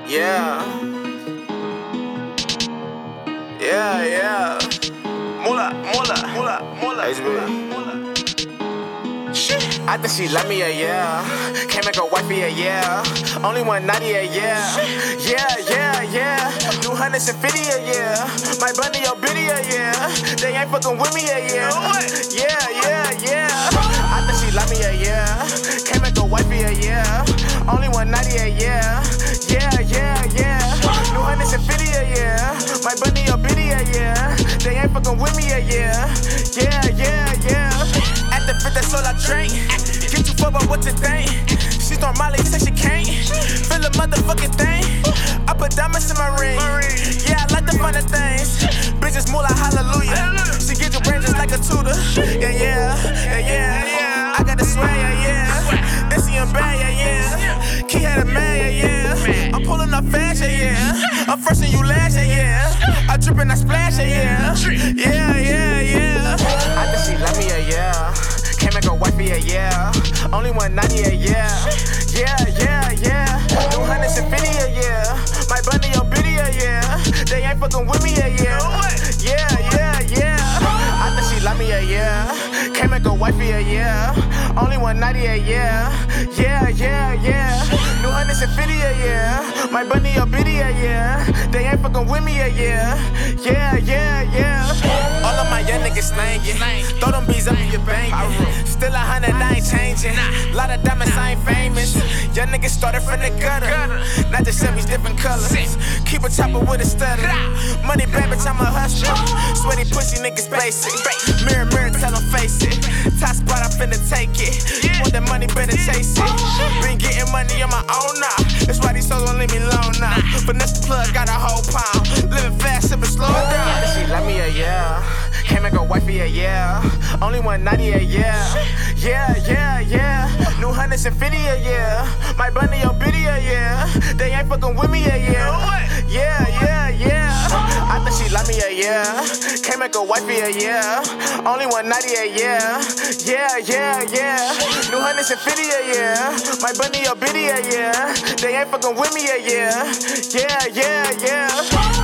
Yeah. Yeah, yeah. Mula. HB. I think she love me, yeah. Can't make her wifey, yeah. Only one naughty, yeah. Yeah. New hundreds and 50, yeah. My bunny, your biddy, yeah. They ain't fucking with me, yeah. Yeah. I think she love me, yeah. Can't make her wifey, yeah. Only one naughty, yeah. Yeah. New hundreds and 50, yeah. My bunny, your biddy, yeah. They ain't fucking with me, yeah. At the fit, that's all I drink. Get you fucked up what you think. She start Molly, say she can't. Feel the motherfucking thing. I put diamonds in my ring. Yeah, I like the fun of things. Bitches moolah, hallelujah. She get your brain just like a tutor. Yeah. I got the swag, yeah. Then she in bad, yeah. Key had a man, yeah. I'm pulling up fast, yeah. I'm first and you last, yeah. I drip and I splash, yeah. Yeah. I think she love me, yeah. Can't make her wifey, yeah. Only one naughty, yeah. New hundreds and 50, yeah. My bunny, your biddy, yeah. They ain't fucking with me, yeah. I think she love me, yeah. Can't make her wifey, yeah. Only one naughty, yeah. New hundreds and 50, yeah. My bunny, your biddy, yeah. They ain't fucking with me, yeah. All of my young niggas slangin'. Throw them bees up in your bangin'. Still 100, I ain't changin'. Lot of diamonds, I ain't famous. Young niggas started from the gutter. Not just Chevys, different colors. Keep a chopper with a stutter. Money bad, bitch, I'm a hustler. Sweaty pussy niggas basic. Mirror, tell them face it. Top spot, I finna take it. You want that money, better chase it. Been getting money on my own now. That's why these souls won't leave me alone now. Finesse the plug, got a whole pound. Living fast, sippin' slow down. She love me, yeah. Can't make her wifey, yeah. Only one naughty, yeah. New hundreds and 50, yeah. My bunny, your biddy, yeah. They ain't fucking with me, yeah. I think she love me, yeah. Can't make her wifey, yeah. Only one naughty, yeah. New hundreds and 50, yeah. My bunny, your biddy, yeah. They ain't fucking with me, yeah.